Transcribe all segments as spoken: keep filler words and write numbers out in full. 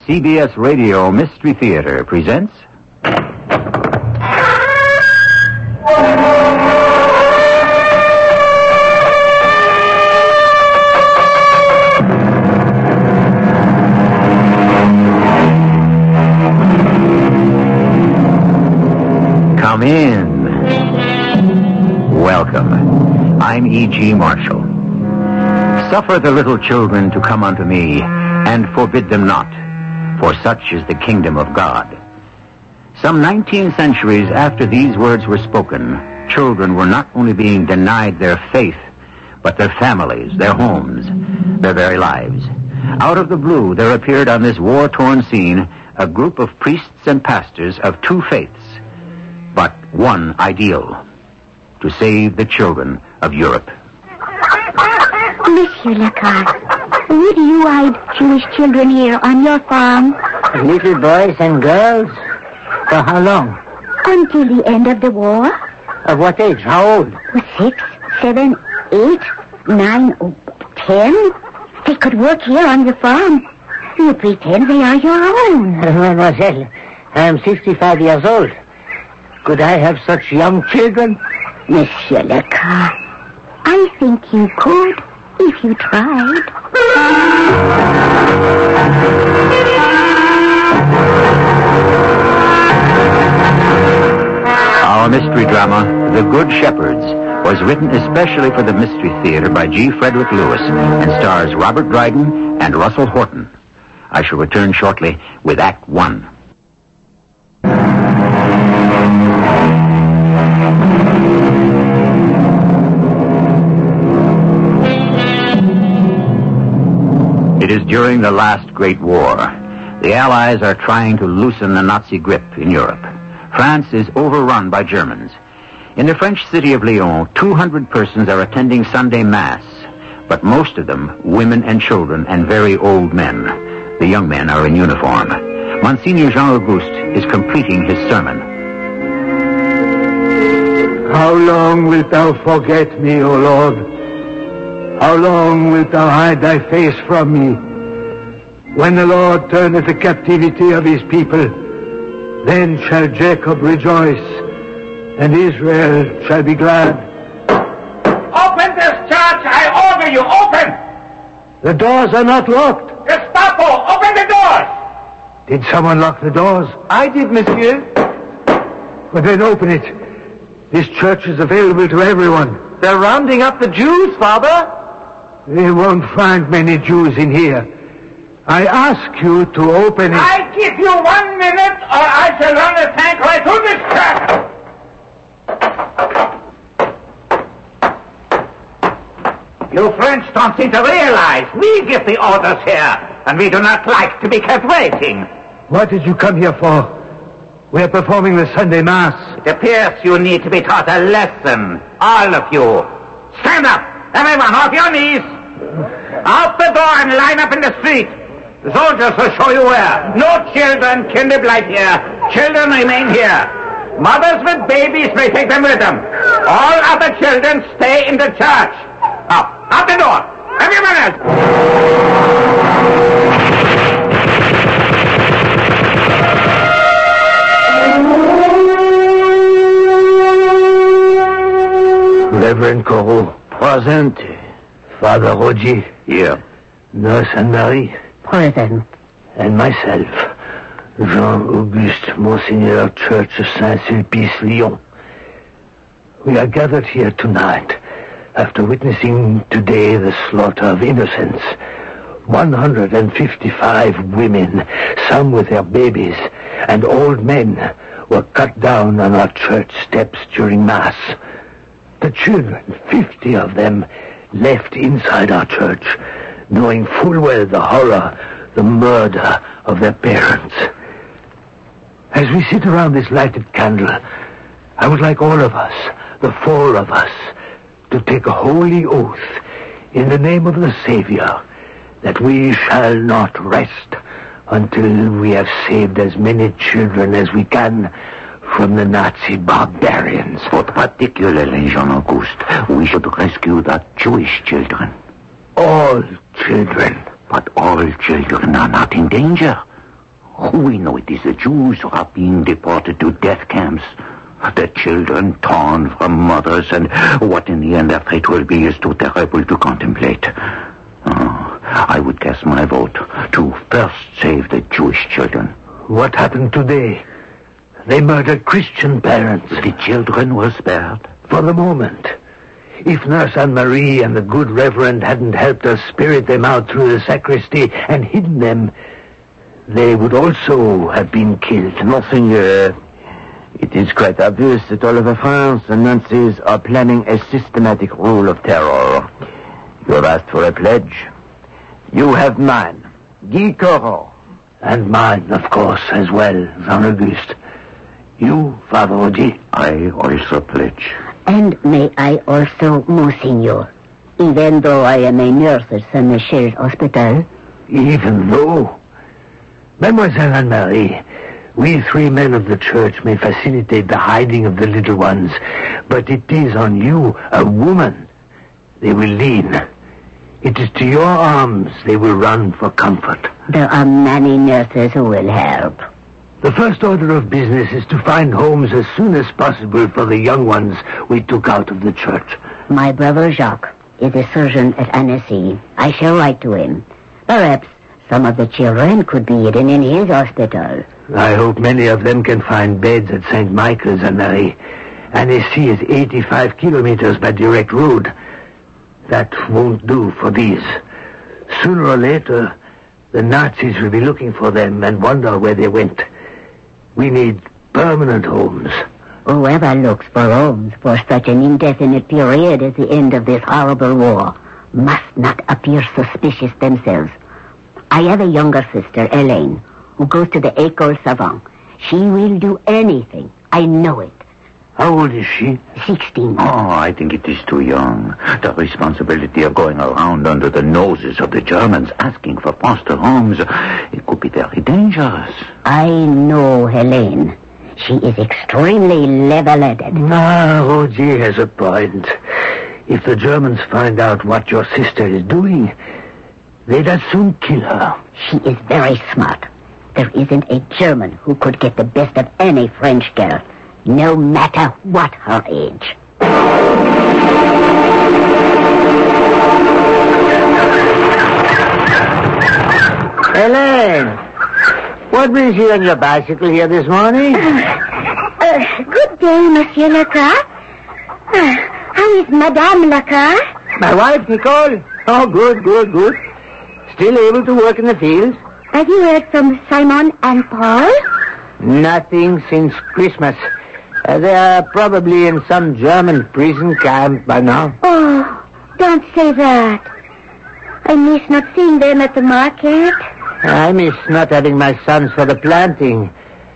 C B S Radio Mystery Theater presents... Come in. Welcome. I'm E G. Marshall. Suffer the little children to come unto me, and forbid them not, for such is the kingdom of God. Some nineteen centuries after these words were spoken, children were not only being denied their faith, but their families, their homes, their very lives. Out of the blue, there appeared on this war-torn scene a group of priests and pastors of two faiths, but one ideal: to save the children of Europe. Monsieur Lecoq, would you hide Jewish children here on your farm? Little boys and girls? For how long? Until the end of the war. Of what age? How old? Six, seven, eight, nine, oh, ten. They could work here on your farm. You pretend they are your own. Mademoiselle, I am sixty-five years old. Could I have such young children? Monsieur Lecoq, I think you could if you tried. Our mystery drama, The Good Shepherds, was written especially for the Mystery Theater by G. Frederick Lewis and stars Robert Dryden and Russell Horton. I shall return shortly with Act One. It is during the last Great War. The Allies are trying to loosen the Nazi grip in Europe. France is overrun by Germans. In the French city of Lyon, two hundred persons are attending Sunday Mass, but most of them women and children and very old men. The young men are in uniform. Monsignor Jean-Auguste is completing his sermon. How long wilt thou forget me, O Lord? How long wilt thou hide thy face from me? When the Lord turneth the captivity of his people, then shall Jacob rejoice, and Israel shall be glad. Open this church, I order you, open! The doors are not locked. Gestapo, open the doors! Did someone lock the doors? I did, monsieur. Well, then open it. This church is available to everyone. They're rounding up the Jews, Father. They won't find many Jews in here. I ask you to open it. I give you one minute, or I shall run a tank right through this church. You French don't seem to realize we give the orders here, and we do not like to be kept waiting. What did you come here for? We're performing the Sunday Mass. It appears you need to be taught a lesson, all of you. Stand up, everyone, off your knees. Out the door and line up in the street. The soldiers will show you where. No children can live here. Children remain here. Mothers with babies may take them with them. All other children stay in the church. Now, out the door. Everyone else. Reverend Corot. Present. Father Roger. Here. Nurse Anne-Marie. Present. And myself, Jean-Auguste, Monsignor, Church of Saint-Sulpice, Lyon. We are gathered here tonight after witnessing today the slaughter of innocents. one hundred fifty-five women, some with their babies, and old men were cut down on our church steps during Mass. The children, fifty of them, left inside our church, knowing full well the horror, the murder of their parents. As we sit around this lighted candle, I would like all of us, the four of us, to take a holy oath in the name of the Savior that we shall not rest until we have saved as many children as we can from the Nazi barbarians. But particularly, Jean-Auguste, we should rescue the Jewish children. All children. But all children are not in danger. We know it is the Jews who are being deported to death camps. The children torn from mothers, and what in the end their fate will be is too terrible to contemplate. Oh, I would cast my vote to first save the Jewish children. What happened today? They murdered Christian parents. The children were spared. For the moment. If Nurse Anne-Marie and the good Reverend hadn't helped us spirit them out through the sacristy and hidden them, they would also have been killed. Monseigneur, it is quite obvious that all over France the Nazis are planning a systematic rule of terror. You have asked for a pledge. You have mine, Guy Coron. And mine, of course, as well, Jean-Auguste. You, Father Audy? I also pledge. And may I also, Monseigneur, even though I am a nurse at Saint Michel's Hospital? Even though? Mademoiselle Anne-Marie, we three men of the church may facilitate the hiding of the little ones, but it is on you, a woman, they will lean. It is to your arms they will run for comfort. There are many nurses who will help. The first order of business is to find homes as soon as possible for the young ones we took out of the church. My brother Jacques is a surgeon at Annecy. I shall write to him. Perhaps some of the children could be hidden in his hospital. I hope many of them can find beds at Saint Michael's, Anne-Marie. Annecy is eighty-five kilometers by direct road. That won't do for these. Sooner or later, the Nazis will be looking for them and wonder where they went. We need permanent homes. Whoever looks for homes for such an indefinite period as the end of this horrible war must not appear suspicious themselves. I have a younger sister, Helene, who goes to the École Savant. She will do anything. I know it. How old is she? Sixteen. Oh, I think it is too young. The responsibility of going around under the noses of the Germans asking for foster homes, it could be very dangerous. I know Helene. She is extremely level-headed. Ah, Roger has a point. If the Germans find out what your sister is doing, they'd as soon kill her. She is very smart. There isn't a German who could get the best of any French girl, no matter what her age. Helene, what brings you on your bicycle here this morning? Uh, uh, good day, Monsieur Lacoste. Uh, how is Madame Lacoste? My wife, Nicole? Oh, good, good, good. Still able to work in the fields? Have you heard from Simon and Paul? Nothing since Christmas. Uh, they are probably in some German prison camp by now. Oh, don't say that. I miss not seeing them at the market. I miss not having my sons for the planting.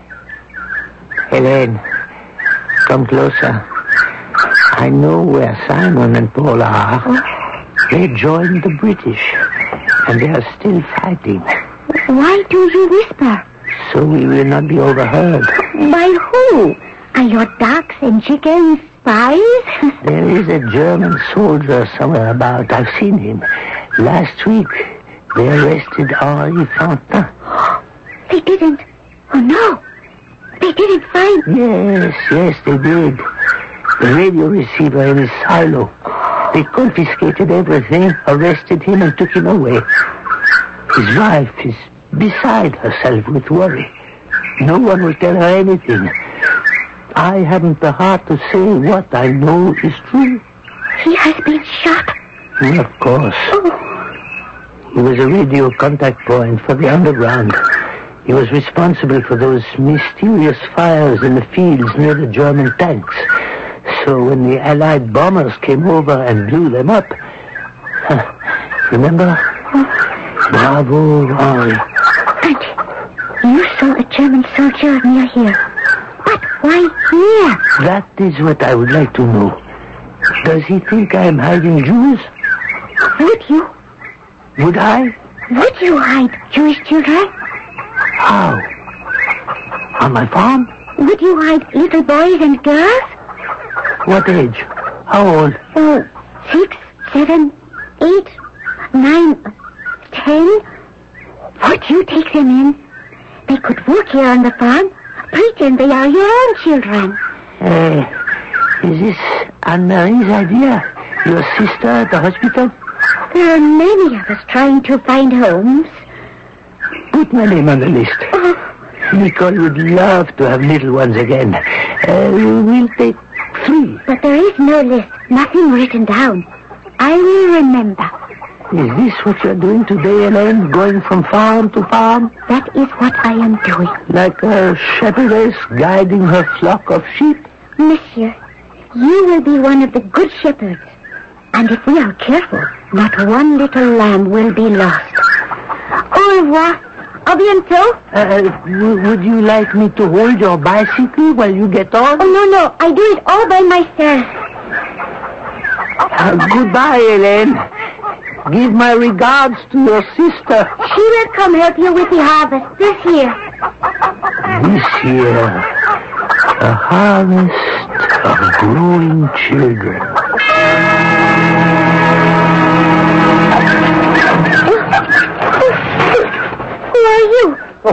Helene, come closer. I know where Simon and Paul are. Oh. They joined the British, and they are still fighting. Why do you whisper? So we will not be overheard. By who? Are your ducks and chickens spies? There is a German soldier somewhere about. I've seen him. Last week, they arrested Henri Fantin. They didn't. Oh, no. They didn't find... Yes, yes, they did. The radio receiver in his silo. They confiscated everything, arrested him, and took him away. His wife is beside herself with worry. No one will tell her anything. I haven't the heart to say what I know is true. He has been shot. Well, of course. Oh. He was a radio contact point for the underground. He was responsible for those mysterious fires in the fields near the German tanks. So when the Allied bombers came over and blew them up... Huh, remember? Oh. Bravo, Henri. And you saw a German soldier near here. But why here? That is what I would like to know. Does he think I am hiding Jews? Would you? Would I? Would you hide Jewish children? How? On my farm? Would you hide little boys and girls? What age? How old? Oh, six, seven, eight, nine, ten. Would you take them in? They could that work here on the farm pretend they are your own children. Uh, is this Anne-Marie's idea? Your sister at the hospital? There are many of us trying to find homes. Put my name on the list. Oh. Nicole would love to have little ones again. Uh, we'll take three. But there is no list, nothing written down. I will remember. Is this what you're doing today, Elaine? Going from farm to farm? That is what I am doing. Like a shepherdess guiding her flock of sheep? Monsieur, you will be one of the good shepherds. And if we are careful, not one little lamb will be lost. Au revoir. A bientôt. Uh, w- would you like me to hold your bicycle while you get on? Oh, no, no. I do it all by myself. Uh, goodbye, Elaine. Give my regards to your sister. She will come help you with the harvest this year. This year, a harvest of growing children. Who are you?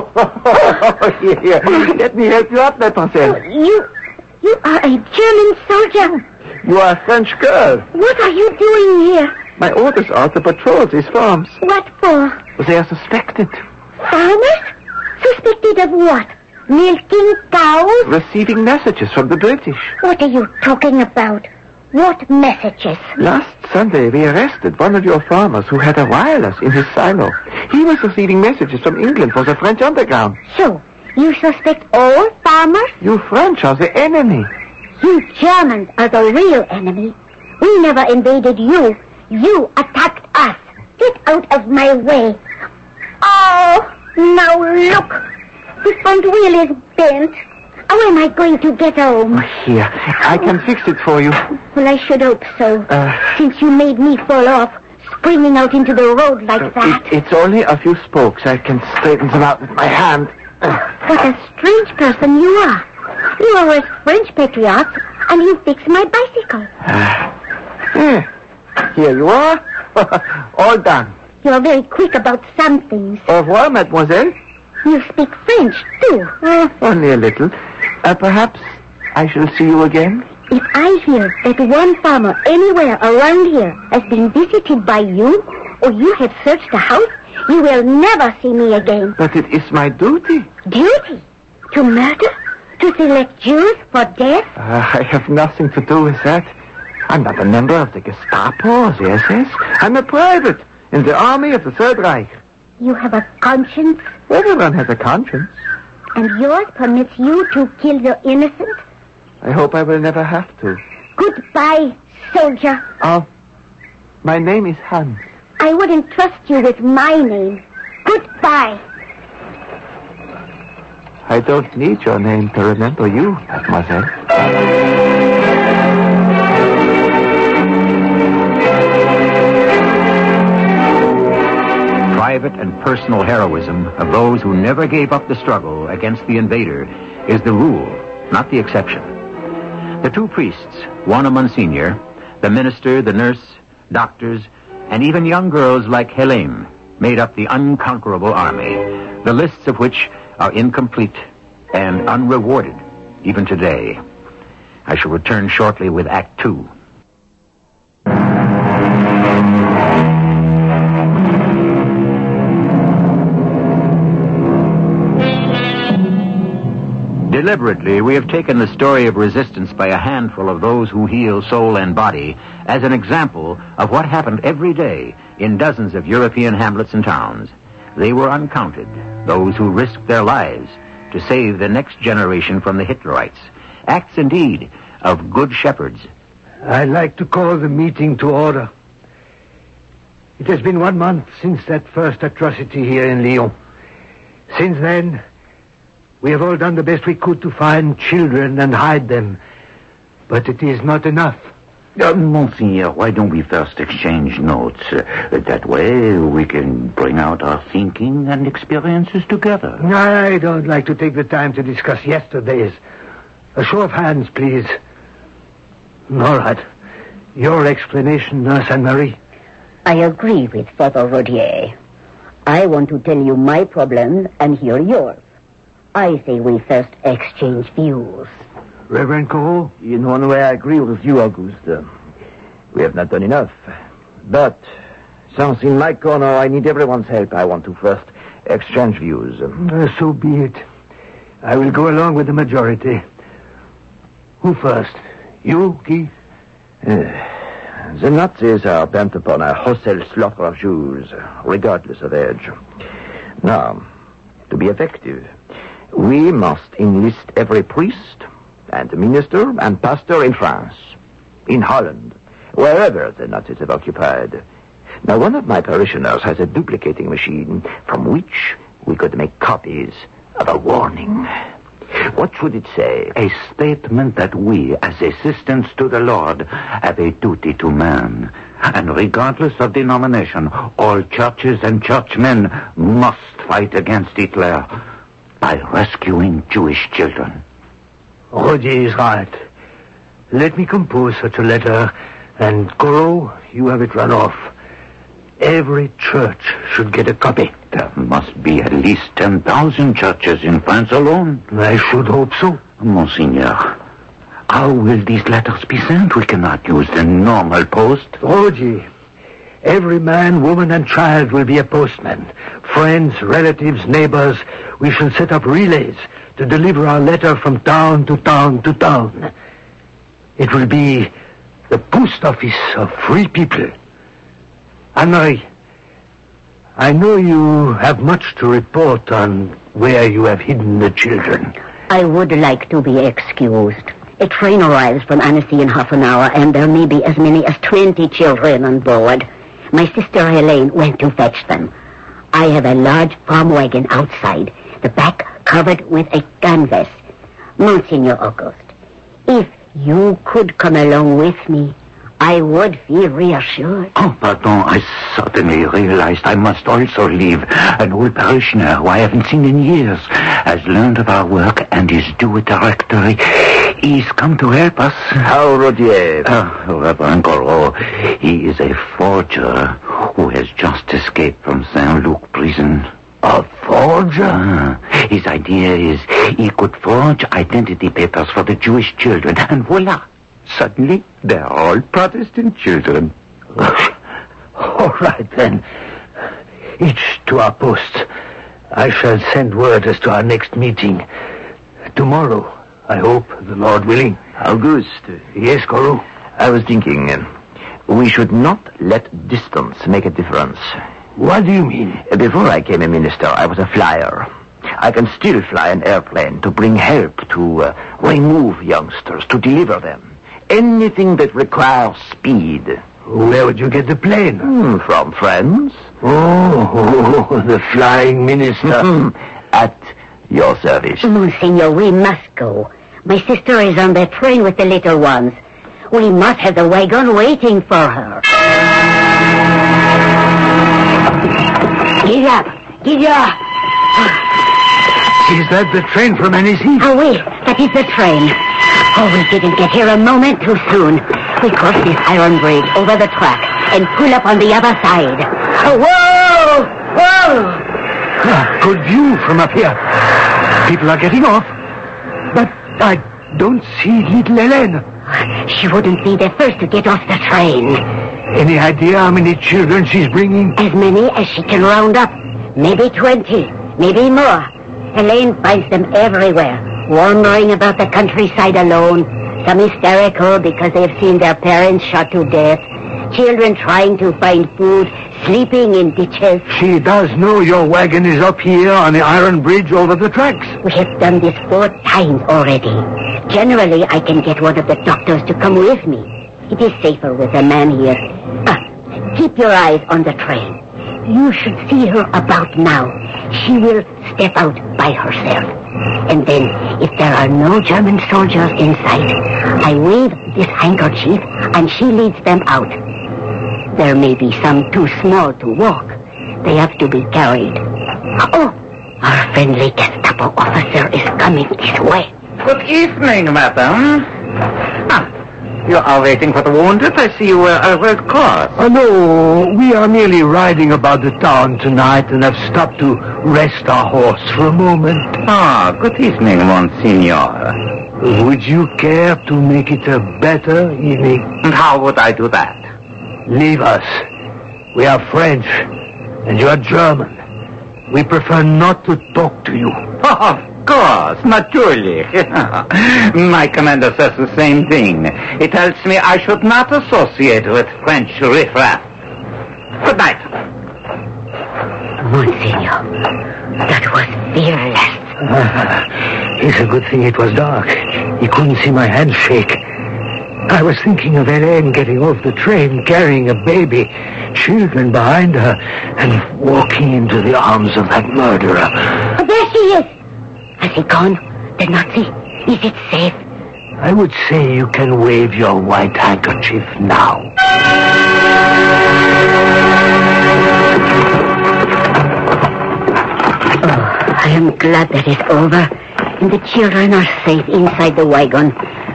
Oh, here, here. Let me help you up, mademoiselle. You, you are a German soldier. You are a French girl. What are you doing here? My orders are to patrol these farms. What for? They are suspected. Farmers? Suspected of what? Milking cows? Receiving messages from the British. What are you talking about? What messages? Last Sunday, we arrested one of your farmers who had a wireless in his silo. He was receiving messages from England for the French underground. So, you suspect all farmers? You French are the enemy. You Germans are the real enemy. We never invaded you. You attacked us. Get out of my way. Oh, now look. The front wheel is bent. How am I going to get home? Here, I can fix it for you. Well, I should hope so. Uh, Since you made me fall off, springing out into the road like uh, that. It, it's only a few spokes. I can straighten them out with my hand. Uh, What a strange person you are. You are a French patriot, and you fix my bicycle. uh, here you are. All done. You're very quick about some things. Au revoir, mademoiselle. You speak French, too. Uh, only a little. Uh, perhaps I shall see you again. If I hear that one farmer anywhere around here has been visited by you, or you have searched the house, you will never see me again. But it is my duty. Duty? To murder? To select Jews for death? Uh, I have nothing to do with that. I'm not a member of the Gestapo or the S S. I'm a private in the army of the Third Reich. You have a conscience, Everyone has a conscience. and yours permits you to kill the innocent? I hope I will never have to. Goodbye, soldier. Oh, my name is Hans. I wouldn't trust you with my name. Goodbye. I don't need your name to remember you, mademoiselle. Private and personal heroism of those who never gave up the struggle against the invader is the rule, not the exception. The two priests, one a Monsignor, the minister, the nurse, doctors, and even young girls like Helene, made up the unconquerable army, the lists of which are incomplete and unrewarded even today. I shall return shortly with Act Two. Deliberately, we have taken the story of resistance by a handful of those who heal soul and body as an example of what happened every day in dozens of European hamlets and towns. They were uncounted, those who risked their lives to save the next generation from the Hitlerites. Acts, indeed, of good shepherds. I'd like to call the meeting to order. It has been one month since that first atrocity here in Lyon. Since then, we have all done the best we could to find children and hide them. But it is not enough. Uh, Monseigneur, why don't we first exchange notes? Uh, that way we can bring out our thinking and experiences together. I don't like to take the time to discuss yesterday's. A show of hands, please. All right. Your explanation, Nurse Anne-Marie. I agree with Father Rodier. I want to tell you my problem and hear yours. I say we first exchange views. Reverend Cole? In one way, I agree with you, Auguste. Uh, we have not done enough. But, since in my corner I need everyone's help, I want to first exchange views. Uh, so be it. I will go along with the majority. Who first? You, Guy? Uh, the Nazis are bent upon a wholesale slaughter of Jews, regardless of age. Now, to be effective, we must enlist every priest and minister and pastor in France, in Holland, wherever the Nazis have occupied. Now, one of my parishioners has a duplicating machine from which we could make copies of a warning. What should it say? A statement that we, as assistants to the Lord, have a duty to man. And regardless of denomination, all churches and churchmen must fight against Hitler by rescuing Jewish children. Rodier is right. Let me compose such a letter, and Corot, you have it run off. Every church should get a copy. There must be at least ten thousand churches in France alone. I should hope so. Monseigneur, how will these letters be sent? We cannot use the normal post. Rodier, every man, woman, and child will be a postman. Friends, relatives, neighbors, we shall set up relays to deliver our letter from town to town to town. It will be the post office of free people. Anne-Marie, I know you have much to report on where you have hidden the children. I would like to be excused. A train arrives from Annecy in half an hour, and there may be as many as twenty children on board. My sister Helene went to fetch them. I have a large farm wagon outside, the back covered with a canvas. Monsignor Auguste, if you could come along with me, I would feel reassured. Oh, pardon, I suddenly realized I must also leave. An old parishioner who I haven't seen in years has learned of our work and is due a directory. He's come to help us. How, Rodier? Uh, Reverend Corot, he is a forger who has just escaped from Saint-Luc prison. A forger? Ah, his idea is he could forge identity papers for the Jewish children, and voila! Suddenly, they're all Protestant children. All right, then. Each to our posts. I shall send word as to our next meeting. Tomorrow, I hope, the Lord willing. Auguste. Yes, Corot? I was thinking, uh, we should not let distance make a difference. What do you mean? Before I came a minister, I was a flyer. I can still fly an airplane to bring help, to uh, remove youngsters, to deliver them. Anything that requires speed. Where would you get the plane? Mm, from friends. Oh, oh, the flying minister. At your service. Monsignor, we must go. My sister is on the train with the little ones. We must have the wagon waiting for her. Get up! Get up! Is that the train from Annecy? Oh, wait. That is the train. Oh, we didn't get here a moment too soon. We cross this iron bridge over the track and pull up on the other side. Oh, whoa! Whoa! Ah, good view from up here. People are getting off. But I don't see little Helene. She wouldn't be the first to get off the train. Any idea how many children she's bringing? As many as she can round up. Maybe twenty. Maybe more. Helene finds them everywhere, wandering about the countryside alone. Some hysterical because they've seen their parents shot to death. Children trying to find food, sleeping in ditches. She does know your wagon is up here on the iron bridge over the tracks. We have done this four times already. Generally, I can get one of the doctors to come with me. It is safer with a man here. Ah, keep your eyes on the train. You should see her about now. She will step out by herself. And then, if there are no German soldiers in sight, I wave this handkerchief and she leads them out. There may be some too small to walk. They have to be carried. Oh, our friendly Gestapo officer is coming this way. Good evening, madam. Ah, You are waiting for the wounded? I see you were a Red Cross. Oh, no, we are merely riding about the town tonight and have stopped to rest our horse for a moment. Ah, good evening, Monsignor. Would you care to make it a better evening? And how would I do that? Leave us. We are French, and you are German. We prefer not to talk to you. Oh, of course, naturally. My commander says the same thing. He tells me I should not associate with French riffraff. Good night. Monsignor, that was fearless. Ah, it's a good thing it was dark. He couldn't see my hand shake. I was thinking of Hélène getting off the train, carrying a baby, children behind her, and walking into the arms of that murderer. Oh, there she is. Has he gone? The Nazi? Is it safe? I would say you can wave your white handkerchief now. Oh, I am glad that it's over, and the children are safe inside the wagon.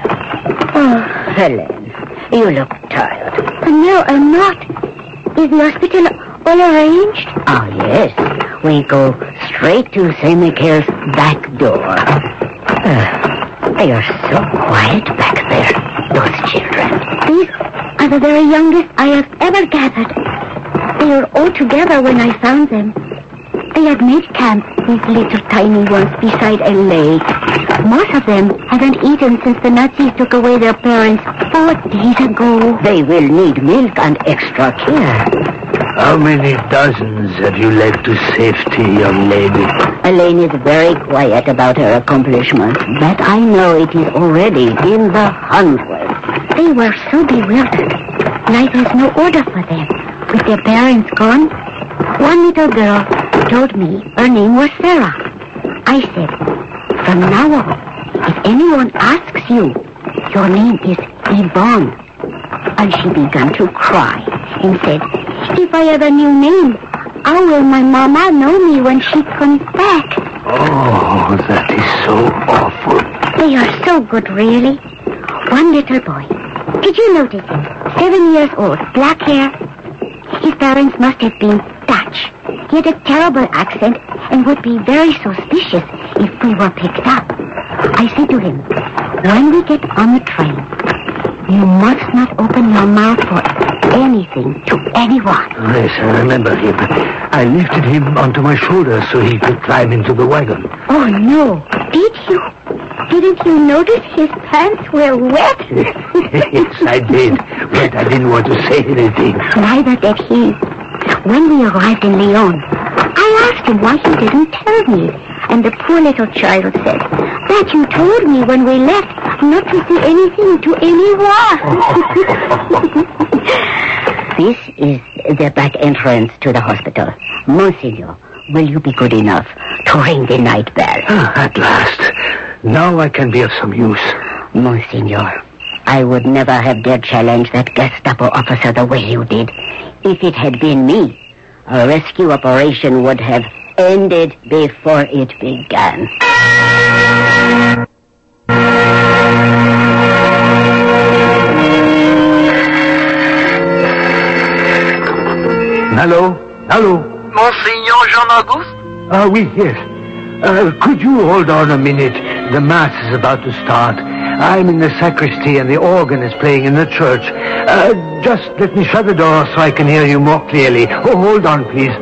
Oh, Hélène, you look tired. No, I'm not. Is the hospital all arranged? Oh, yes. We go straight to Saint Michael's back door. Uh, they are so quiet back there, those children. These are the very youngest I have ever gathered. They were all together when I found them. They had made camp, these little tiny ones, beside a lake. Most of them haven't eaten since the Nazis took away their parents four days ago. They will need milk and extra care. How many dozens have you led to safety, young lady? Elaine is very quiet about her accomplishments, but I know it is already in the hundreds. They were so bewildered. Life has no order for them. With their parents gone, one little girl told me her name was Sarah. I said, from now on, if anyone asks you, your name is Yvonne. And she began to cry and said, if I have a new name, how will my mama know me when she comes back? Oh, that is so awful. They are so good, really. One little boy. Did you notice him? Seven years old, black hair. His parents must have been Dutch. He had a terrible accent and would be very suspicious if we were picked up. I said to him, when we get on the train, you must not open your mouth for anything to anyone. Yes, I remember him. I lifted him onto my shoulder so he could climb into the wagon. Oh, no. Did you? Didn't you notice his pants were wet? Yes, I did. But I didn't want to say anything. Neither did he. When we arrived in Lyon, I asked him why he didn't tell me. And the poor little child said, that you told me when we left not to say anything to anyone. This is the back entrance to the hospital. Monsignor, will you be good enough to ring the night bell? Ah, at last. Now I can be of some use. Monsignor, I would never have dared challenge that Gestapo officer the way you did. If it had been me, a rescue operation would have ended before it began. Hello? Hello? Monsignor Jean-Auguste? Ah, oui, yes. Uh, could you hold on a minute? The Mass is about to start. I'm in the sacristy and the organ is playing in the church. Uh, just let me shut the door so I can hear you more clearly. Oh, hold on, please.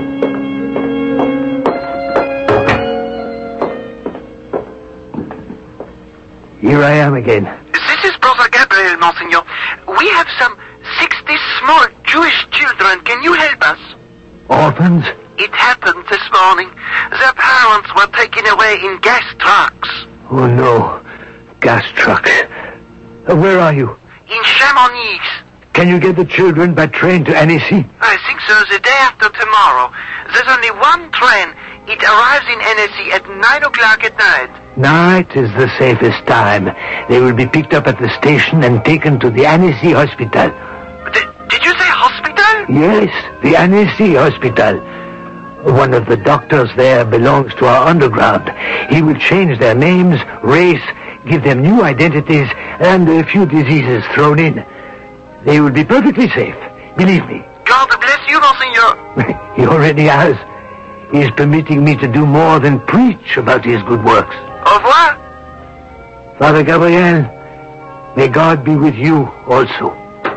Here I am again. This is Brother Gabriel, Monsignor. We have some sixty small Jewish children. Can you help us? Orphans? It happened this morning. Their parents were taken away in gas trucks. Oh, no. Gas trucks. Uh, where are you? In Chamonix. Can you get the children by train to Annecy? I think so. The day after tomorrow. There's only one train. It arrives in Annecy at nine o'clock at night. Night is the safest time. They will be picked up at the station and taken to the Annecy Hospital. D- did you say hospital? Yes, the Annecy Hospital. One of the doctors there belongs to our underground. He will change their names, race, give them new identities and a few diseases thrown in. They will be perfectly safe. Believe me. God bless you, Monseigneur. He already has. He is permitting me to do more than preach about his good works. Au revoir. Father Gabriel, may God be with you also.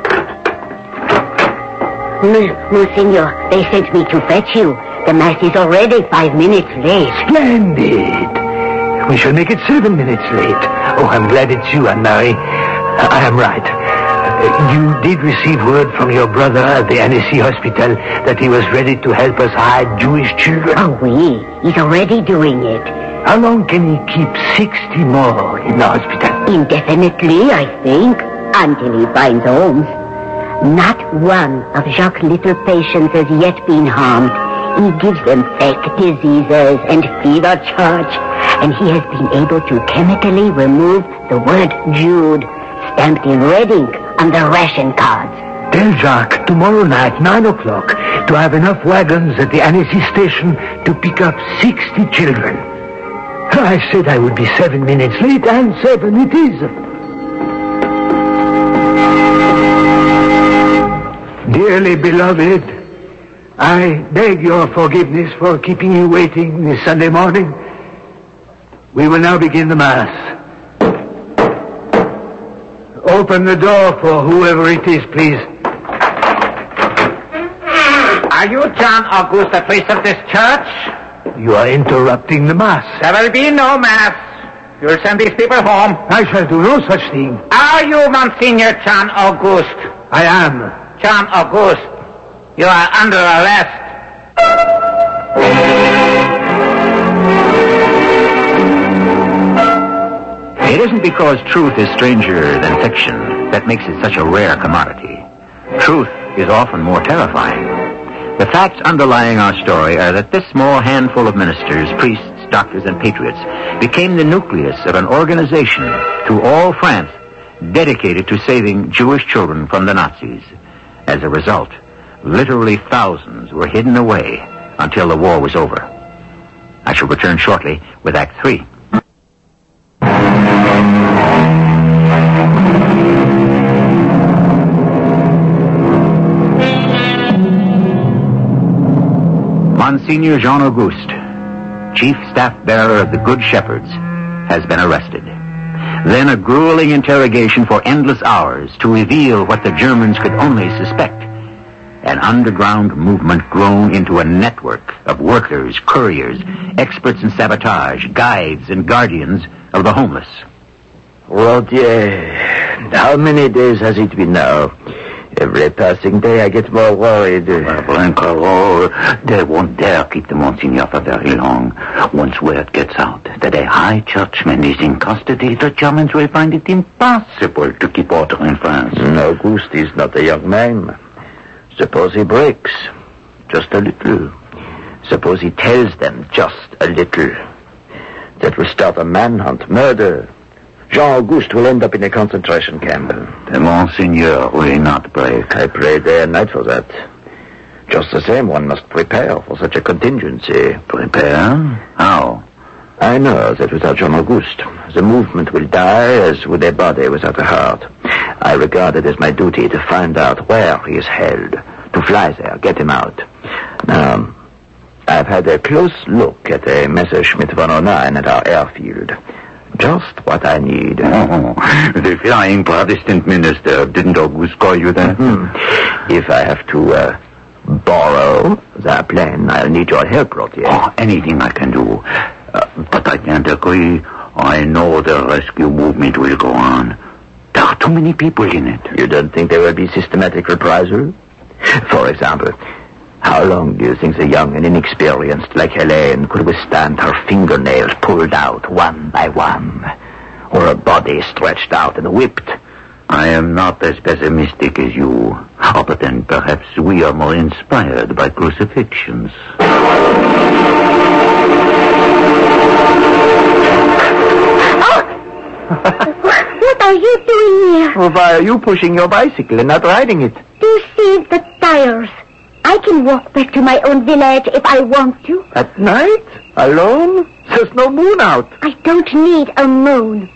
Monsignor, they sent me to fetch you. The mass is already five minutes late. Splendid. We shall make it seven minutes late. Oh, I'm glad it's you, Anne-Marie. I am right. Uh, you did receive word from your brother at the Annecy Hospital that he was ready to help us hide Jewish children. Oh, oui. He's already doing it. How long can he keep sixty more in the hospital? Indefinitely, I think, until he finds homes. Not one of Jacques' little patients has yet been harmed. He gives them fake diseases and fever charge, and he has been able to chemically remove the word Jude, stamped in red ink on the ration cards. Tell Jacques tomorrow night, nine o'clock, to have enough wagons at the Annecy station to pick up sixty children. I said I would be seven minutes late, and seven it is. Dearly beloved, I beg your forgiveness for keeping you waiting this Sunday morning. We will now begin the Mass. Open the door for whoever it is, please. Are you John August, the priest of this church? You are interrupting the Mass. There will be no Mass. You'll send these people home. I shall do no such thing. Are you Monsignor John August? I am. John August, you are under arrest. It isn't because truth is stranger than fiction that makes it such a rare commodity. Truth is often more terrifying. The facts underlying our story are that this small handful of ministers, priests, doctors, and patriots became the nucleus of an organization through all France dedicated to saving Jewish children from the Nazis. As a result, literally thousands were hidden away until the war was over. I shall return shortly with Act Three. Monsignor Jean Auguste, chief staff bearer of the Good Shepherds, has been arrested. Then a grueling interrogation for endless hours to reveal what the Germans could only suspect. An underground movement grown into a network of workers, couriers, experts in sabotage, guides, and guardians of the homeless. Rodier, how many days has it been now? Every passing day I get more worried. Brincarol, they won't dare keep the Monsignor for very long. Once word gets out that a high churchman is in custody, the Germans will find it impossible to keep order in France. Auguste is not a young man. Suppose he breaks. Just a little. Suppose he tells them just a little. That will start a manhunt, murder. Jean Auguste will end up in a concentration camp. The Monsignor will not break. I pray day and night for that. Just the same, one must prepare for such a contingency. Prepare? How? I know that without Jean Auguste, the movement will die as would a body without a heart. I regard it as my duty to find out where he is held, to fly there, get him out. Now, I've had a close look at a Messerschmitt one oh nine at our airfield. Just what I need. Oh, the flying Protestant minister. Didn't Auguste call you that? Mm-hmm. If I have to uh, borrow the plane, I'll need your help, Rodier. Oh, anything I can do. Uh, but I can't agree. I know the rescue movement will go on. There are too many people in it. You don't think there will be systematic reprisal? For example, how long do you think the young and inexperienced like Helene could withstand her fingernails pulled out one by one? Or a body stretched out and whipped? I am not as pessimistic as you. Oh, but then perhaps we are more inspired by crucifixions. What are you doing here? Oh, why are you pushing your bicycle and not riding it? To save the tires. I can walk back to my own village if I want to. At night? Alone? There's no moon out. I don't need a moon.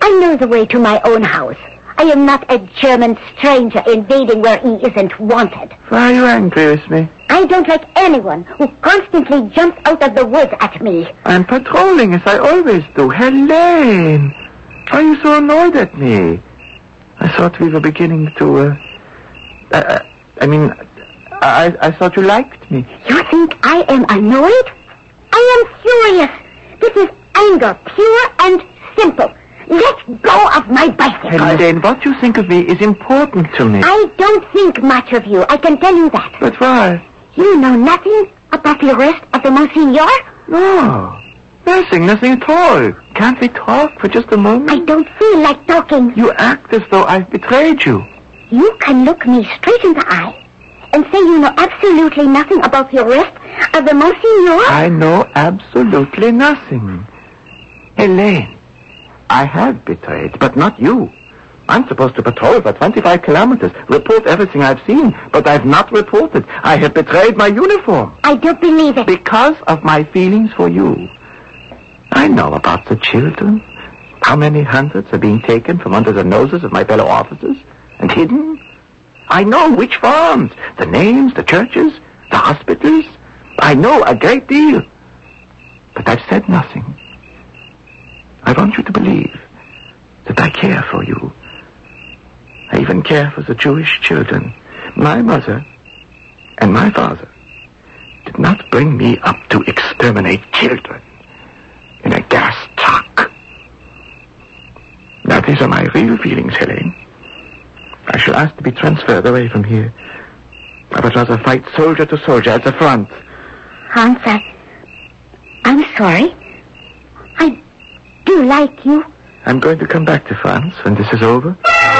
I know the way to my own house. I am not a German stranger invading where he isn't wanted. Why are you angry with me? I don't like anyone who constantly jumps out of the woods at me. I'm patrolling as I always do. Helene! Why are you so annoyed at me? I thought we were beginning to, uh... uh I mean, I, I thought you liked me. You think I am annoyed? I am furious. This is anger, pure and simple. Let go of my bicycle. Helene, what you think of me is important to me. I don't think much of you. I can tell you that. But why? You know nothing about the arrest of the Monsignor? No. Nothing, nothing at all. Can't we talk for just a moment? I don't feel like talking. You act as though I've betrayed you. You can look me straight in the eye and say you know absolutely nothing about the arrest of the Monsignor? I know absolutely nothing. Helene. I have betrayed, but not you. I'm supposed to patrol for twenty-five kilometers, report everything I've seen, but I've not reported. I have betrayed my uniform. I don't believe it. Because of my feelings for you. I know about the children. How many hundreds are being taken from under the noses of my fellow officers and hidden? I know which farms, the names, the churches, the hospitals. I know a great deal. But I've said nothing. I want you to believe that I care for you. I even care for the Jewish children. My mother and my father did not bring me up to exterminate children in a gas truck. Now, these are my real feelings, Helene. I shall ask to be transferred away from here. I would rather fight soldier to soldier at the front. Hans, I... I'm sorry. I do like you. I'm going to come back to France when this is over.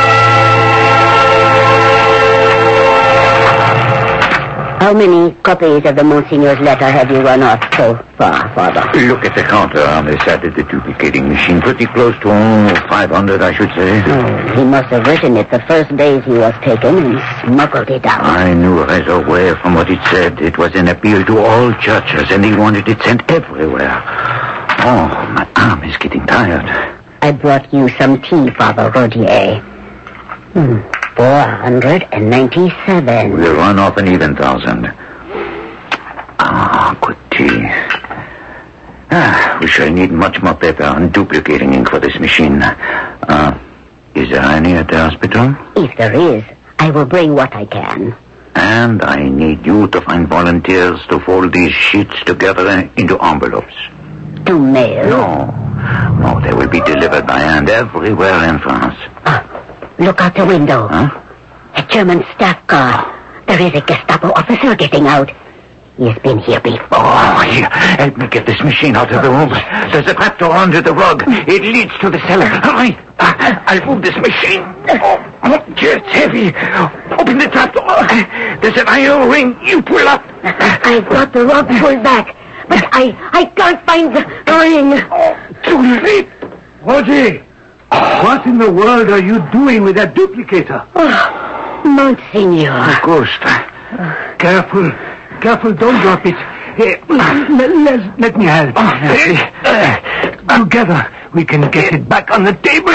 How many copies of the Monsignor's letter have you run off so far, Father? Look at the counter on the side of the duplicating machine. Pretty close to oh, five hundred, I should say. Oh, he must have written it the first days he was taken and smuggled it out. I knew right away from what it said. It was an appeal to all churches, and he wanted it sent everywhere. Oh, my arm is getting tired. I brought you some tea, Father Rodier. Hmm. Four hundred and ninety-seven. We'll run off an even thousand. Ah, good tea. Ah, we shall need much more paper and duplicating ink for this machine. Uh, is there any at the hospital? If there is, I will bring what I can. And I need you to find volunteers to fold these sheets together into envelopes. To mail? No. No, they will be delivered by hand everywhere in France. Ah. Look out the window. Huh? A German staff car. There is a Gestapo officer getting out. He has been here before. Oh, here. Help me get this machine out of the room. There's a trapdoor under the rug. It leads to the cellar. Hurry. I'll move this machine. Oh, it's heavy. Open the trapdoor. There's an iron ring. You pull up. I've got the rug pulled back, but I, I can't find the ring. Oh, too late. Roger. What in the world are you doing with that duplicator? Oh, Monsignor. Augusta. Careful. Careful, don't drop it. Hey, let, let, let me help. Oh, merci. Uh, together, we can get it back on the table.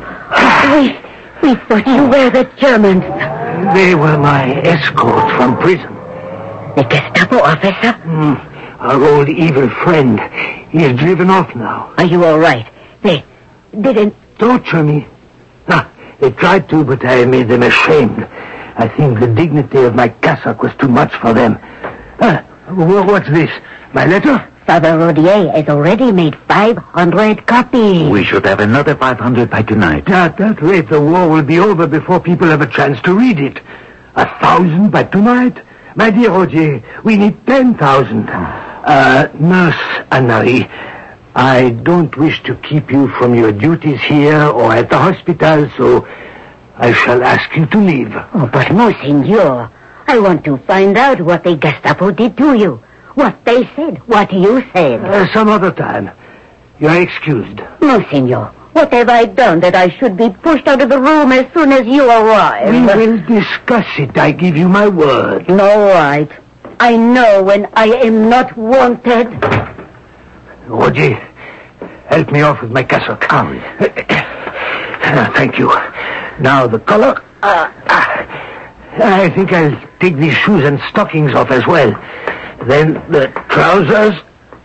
We, we thought you were the Germans. They were my escort from prison. The Gestapo officer? Mm, our old evil friend. He is driven off now. Are you all right? They didn't... Torture me. Ah, they tried to, but I made them ashamed. I think the dignity of my cassock was too much for them. Ah, what's this? My letter? Father Rodier has already made five hundred copies. We should have another five hundred by tonight. At that rate, the war will be over before people have a chance to read it. A thousand by tonight? My dear Roger, we need ten thousand. Uh, Nurse Anne-Marie, I don't wish to keep you from your duties here or at the hospital, so I shall ask you to leave. Oh, but Monsignor, I want to find out what the Gestapo did to you. What they said, what you said. Uh, some other time. You are excused. Monsignor, what have I done that I should be pushed out of the room as soon as you arrive? We will discuss it, I give you my word. All right. I know when I am not wanted. Roger, help me off with my cassock. Hurry. Thank you. Now the collar. Uh, I think I'll take these shoes and stockings off as well. Then the trousers.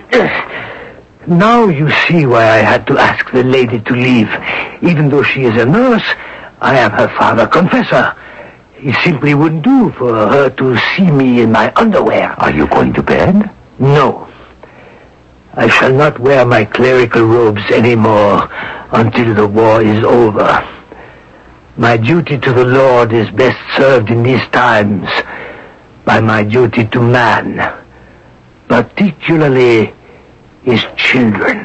Now you see why I had to ask the lady to leave. Even though she is a nurse, I am her father confessor. It simply wouldn't do for her to see me in my underwear. Are you going to bed? No. I shall not wear my clerical robes anymore until the war is over. My duty to the Lord is best served in these times by my duty to man, particularly his children.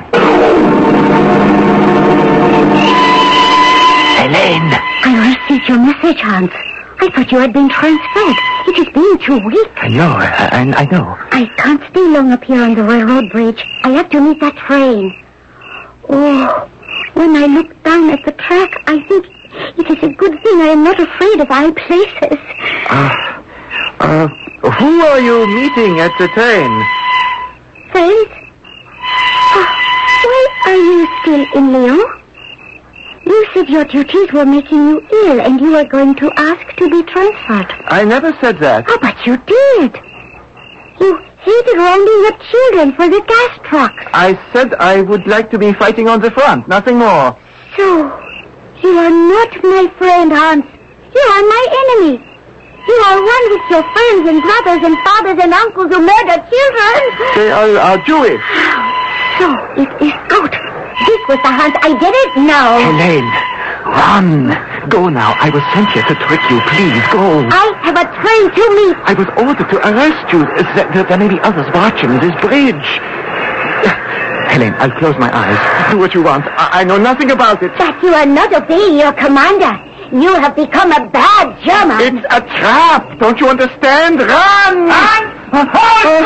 Helene! I received your message, Hans. I thought you had been transferred. It has been two weeks. I know, I, I, I know. I can't stay long up here on the railroad bridge. I have to meet that train. Oh, when I look down at the track, I think it is a good thing I am not afraid of high places. Uh, uh, who are you meeting at the train? Friends? Uh, why are you still in Lyon? You said your duties were making you ill and you were going to ask to be transferred. I never said that. Oh, but you did. You hated rounding up children for the gas trucks. I said I would like to be fighting on the front, nothing more. So, you are not my friend, Hans. You are my enemy. You are one with your friends and brothers and fathers and uncles who murder children. They are, are Jewish. So, it is good. This was the Hans. I get it now. Helene, run. Go now. I was sent here to trick you. Please, go. I have a train to meet. I was ordered to arrest you. There, there may be others watching this bridge. Helene, I'll close my eyes. Do what you want. I, I know nothing about it. But you are not obeying your commander. You have become a bad German. It's a trap. Don't you understand? Run! Hans! Hans!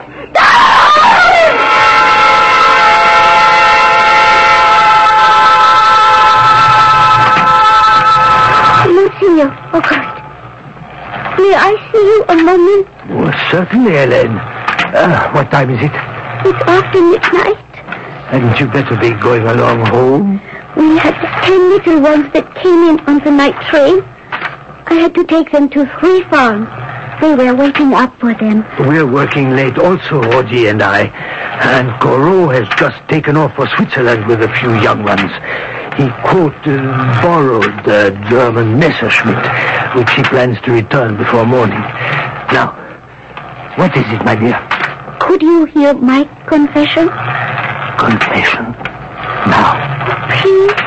Monsieur Auguste, may I see you a moment? Oh, certainly, Helene. Uh, what time is it? It's after midnight. Hadn't you better be going along home? We had ten little ones that came in on the night train. I had to take them to three farms. They were waiting up for them. We're working late also, Audie and I. And Corot has just taken off for Switzerland with a few young ones. He, quote, uh, borrowed the German Messerschmitt, which he plans to return before morning. Now, what is it, my dear? Could you hear my confession? Confession? Now. Please.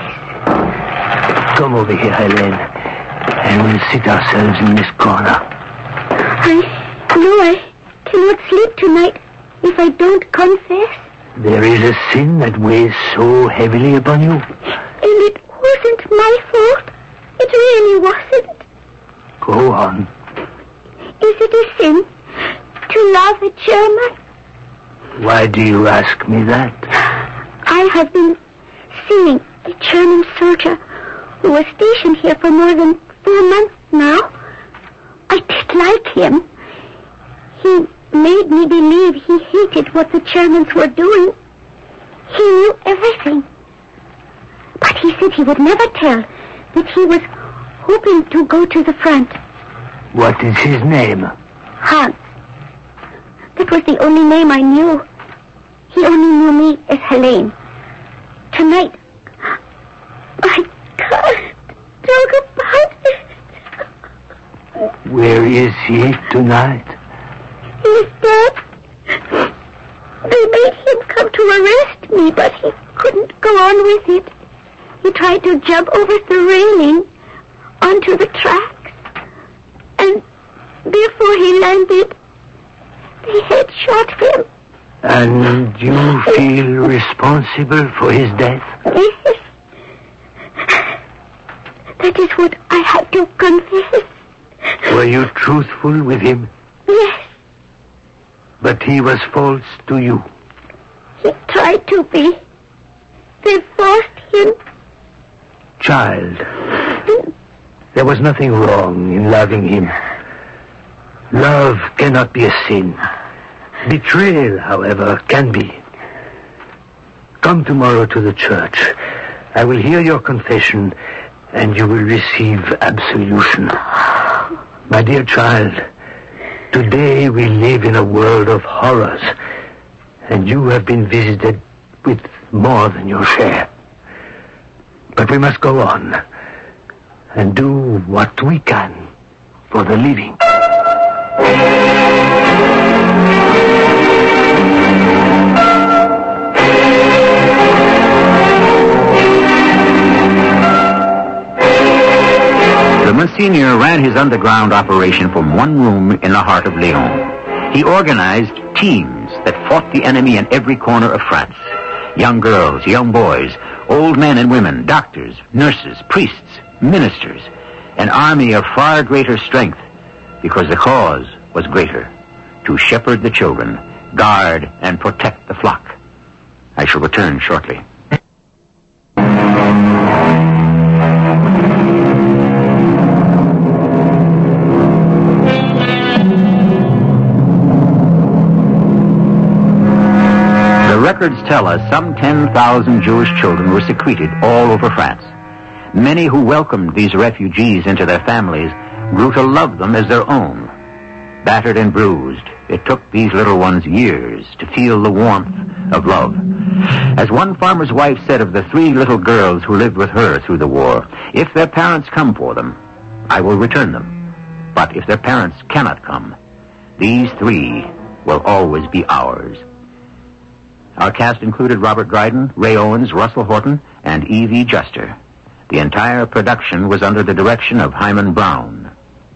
Come over here, Helene, and we'll sit ourselves in this corner. I know I cannot sleep tonight if I don't confess. There is a sin that weighs so heavily upon you. And it wasn't my fault. It really wasn't. Go on. Is it a sin to love a German? Why do you ask me that? I have been seeing a German soldier who was stationed here for more than four months now. I dislike him. He made me believe he hated what the Germans were doing. He knew everything. But he said he would never tell that he was hoping to go to the front. What is his name? Hans. That was the only name I knew. He only knew me as Helene. Tonight, I can't talk about it. Where is he tonight? He's dead. They made him come to arrest me, but he couldn't go on with it. He tried to jump over the railing onto the tracks. And before he landed, they had shot him. And you feel responsible for his death? Yes. That is what I had to confess. Were you truthful with him? Yes. But he was false to you? He tried to be. They forced him. Child, there was nothing wrong in loving him. Love cannot be a sin. Betrayal, however, can be. Come tomorrow to the church, I will hear your confession, and you will receive absolution. My dear child, today we live in a world of horrors, and you have been visited with more than your share. But we must go on and do what we can for the living. The Monsignor ran his underground operation from one room in the heart of Lyon. He organized teams that fought the enemy in every corner of France. Young girls, young boys, old men and women, doctors, nurses, priests, ministers. An army of far greater strength because the cause was greater. To shepherd the children, guard and protect the flock. I shall return shortly. Records tell us some ten thousand Jewish children were secreted all over France. Many who welcomed these refugees into their families grew to love them as their own. Battered and bruised, it took these little ones years to feel the warmth of love. As one farmer's wife said of the three little girls who lived with her through the war, if their parents come for them, I will return them. But if their parents cannot come, these three will always be ours. Our cast included Robert Dryden, Ray Owens, Russell Horton, and Evie Juster. The entire production was under the direction of Hyman Brown.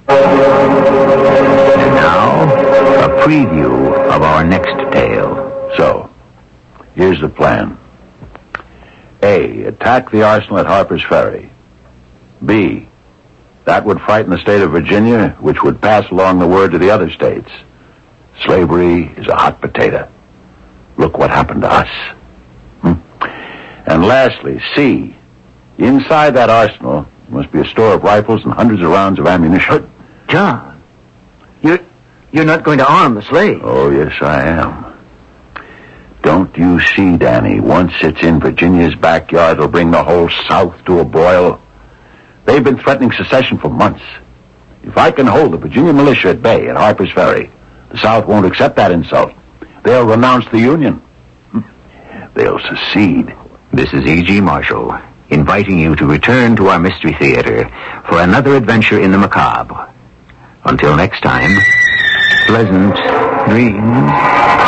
And now, a preview of our next tale. So, here's the plan. A, attack the arsenal at Harper's Ferry. B, that would frighten the state of Virginia, which would pass along the word to the other states. Slavery is a hot potato. Look what happened to us. Hmm? And lastly, C, inside that arsenal must be a store of rifles and hundreds of rounds of ammunition. But, John, you're, you're not going to arm the slaves. Oh, yes, I am. Don't you see, Danny, once it's in Virginia's backyard, it'll bring the whole South to a boil. They've been threatening secession for months. If I can hold the Virginia militia at bay at Harper's Ferry, the South won't accept that insult. They'll renounce the Union. They'll secede. This is E G. Marshall, inviting you to return to our Mystery Theater for another adventure in the macabre. Until next time, pleasant dreams.